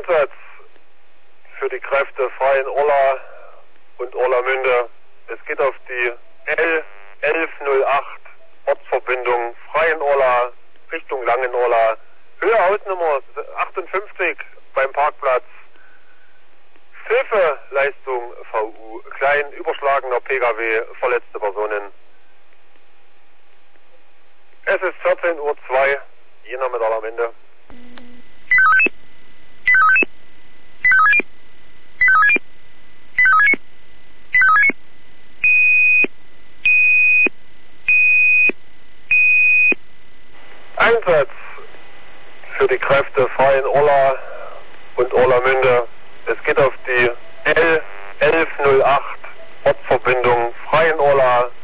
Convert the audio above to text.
Einsatz für die Kräfte Freien Orla und Orlamünde. Es geht auf die L1108 Ortsverbindung Freien Orla Richtung Langenorla. Höhe Hausnummer 58 beim Parkplatz. Hilfeleistung VU klein, überschlagener Pkw, verletzte Personen. Es ist 14:02 Uhr, Jena mit Orlamünde. Einsatz für die Kräfte Freien Orla und Orlamünde. Es geht auf die L1108 Ortsverbindung Freien Orla